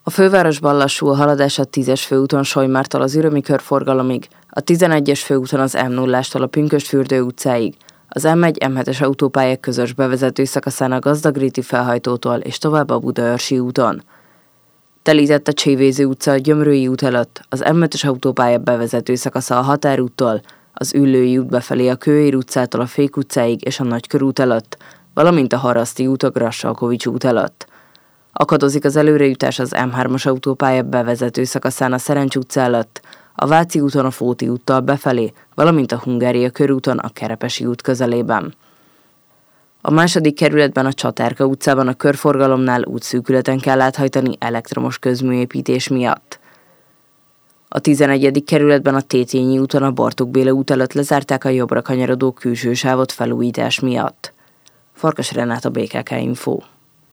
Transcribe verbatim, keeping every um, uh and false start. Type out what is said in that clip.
A fővárosban lassú a haladás a tízes főúton Solymártól az Ürömi körforgalomig, a tizenegyes főúton az M nullástól a Pünkösdfürdő utcáig, az M egy M hetes autópályák közös bevezető szakaszán a Gazdagréti felhajtótól és tovább a Budaörsi úton. Telített a Csévéző utca a Gyömrői út előtt, az M ötös autópálya bevezető szakasza a Határúttól, az Üllői út befelé a Kőér utcától a Fék utcáig és a Nagykörút előtt, valamint a Haraszti út a Grassalkovich út előtt. Akadozik az előrejutás az M hármas autópálya bevezető szakaszán a Szerencs utca előtt, a Váci úton a Fóti úttal befelé, valamint a Hungária körúton a Kerepesi út közelében. A második kerületben a Csatárka utcában a körforgalomnál útszűkületen kell áthajtani elektromos közműépítés miatt. A tizenegyedik kerületben a Tétényi úton a Bartók Béla út előtt lezárták a jobbra kanyarodó külső sávot felújítás miatt. Farkas Renáta, bé ká ká Info.